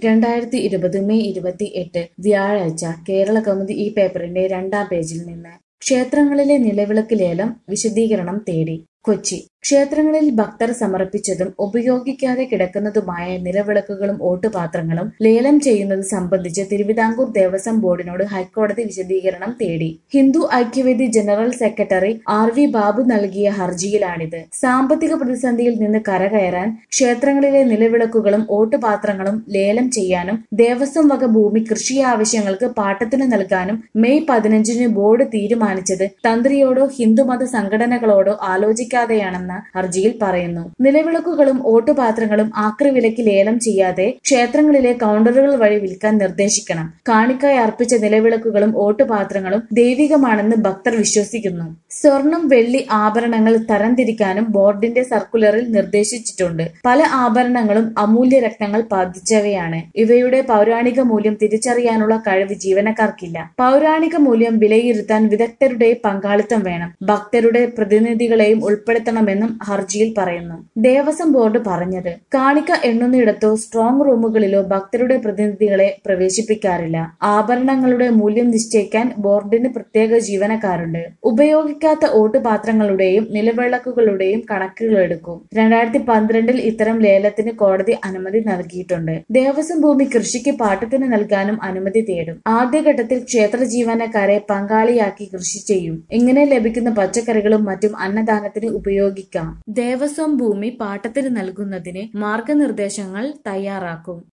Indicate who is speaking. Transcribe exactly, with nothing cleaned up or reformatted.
Speaker 1: രണ്ടായിരത്തി ഇരുപത് മെയ് ഇരുപത്തി എട്ട് വ്യാഴാഴ്ച കേരള കൗമുദി ഈ പേപ്പറിന്റെ രണ്ടാം പേജിൽ നിന്ന് ക്ഷേത്രങ്ങളിലെ നിലവിളക്ക് ലേലം വിശദീകരണം തേടി. കൊച്ചി ക്ഷേത്രങ്ങളിൽ ഭക്തർ സമർപ്പിച്ചതും ഉപയോഗിക്കാതെ കിടക്കുന്നതുമായ നിലവിളക്കുകളും ഓട്ടുപാത്രങ്ങളും ലേലം ചെയ്യുന്നത് സംബന്ധിച്ച് തിരുവിതാംകൂർ ദേവസ്വം ബോർഡിനോട് ഹൈക്കോടതി വിശദീകരണം തേടി. Hindu Aikyavedi general secretary R V Babu നൽകിയ ഹർജിയിലാണിത്. സാമ്പത്തിക പ്രതിസന്ധിയിൽ നിന്ന് കരകയറാൻ ക്ഷേത്രങ്ങളിലെ നിലവിളക്കുകളും ഓട്ടുപാത്രങ്ങളും ലേലം ചെയ്യാനും ദേവസ്വം വക ഭൂമി കൃഷി ആവശ്യങ്ങൾക്ക് പാട്ടത്തിന് നൽകാനും മെയ് പതിനഞ്ചിന് ബോർഡ് തീരുമാനിച്ചത് തന്ത്രിയോടോ ഹിന്ദുമത സംഘടനകളോടോ ആലോചിക്കാതെയാണെന്ന് ഹർജിയിൽ പറയുന്നു. നിലവിളക്കുകളും ഓട്ടുപാത്രങ്ങളും ആക്രി വിലയ്ക്ക് ലേലം ചെയ്യാതെ ക്ഷേത്രങ്ങളിലെ കൗണ്ടറുകൾ വഴി വിൽക്കാൻ നിർദ്ദേശിക്കണം. കാണിക്കായി അർപ്പിച്ച നിലവിളക്കുകളും ഓട്ടുപാത്രങ്ങളും ദൈവികമാണെന്ന് ഭക്തർ വിശ്വസിക്കുന്നു. സ്വർണം, വെള്ളി ആഭരണങ്ങൾ തരംതിരിക്കാനും ബോർഡിന്റെ സർക്കുലറിൽ നിർദ്ദേശിച്ചിട്ടുണ്ട്. പല ആഭരണങ്ങളും അമൂല്യ രത്നങ്ങൾ പതിച്ചവയാണ്. ഇവയുടെ പൗരാണിക മൂല്യം തിരിച്ചറിയാനുള്ള കഴിവ് ജീവനക്കാർക്കില്ല. പൗരാണിക മൂല്യം വിലയിരുത്താൻ വിദഗ്ധരുടെ പങ്കാളിത്തം വേണം. ഭക്തരുടെ പ്രതിനിധികളെയും ഉൾപ്പെടുത്തണമെന്നും ഹർജിയിൽ പറയുന്നു. ദേവസ്വം ബോർഡ് പറഞ്ഞത് കാണിക്ക എണ്ണുന്നിടത്തോ സ്ട്രോങ് റൂമുകളിലോ ഭക്തരുടെ പ്രതിനിധികളെ പ്രവേശിപ്പിക്കാറില്ല. ആഭരണങ്ങളുടെ മൂല്യം നിശ്ചയിക്കാൻ ബോർഡിന് പ്രത്യേക ജീവനക്കാരുണ്ട്. ഉപയോഗിക്കാത്ത ഓട്ടുപാത്രങ്ങളുടെയും നിലവിളക്കുകളുടെയും കണക്കുകളെടുക്കും. രണ്ടായിരത്തി പന്ത്രണ്ടിൽ ഇത്തരം ലേലത്തിന് കോടതി അനുമതി നൽകിയിട്ടുണ്ട്. ദേവസ്വം ഭൂമി കൃഷിക്ക് പാട്ടത്തിന് നൽകാനും അനുമതി തേടും. ആദ്യഘട്ടത്തിൽ ക്ഷേത്ര ജീവനക്കാരെ പങ്കാളിയാക്കി കൃഷി ചെയ്യും. ഇങ്ങനെ ലഭിക്കുന്ന പച്ചക്കറികളും മറ്റും അന്നദാനത്തിന് ഉപയോഗിക്കാം. ദേവസ്വം ഭൂമി പാട്ടത്തിന് നൽകുന്നതിന് മാർഗനിർദ്ദേശങ്ങൾ തയ്യാറാക്കും.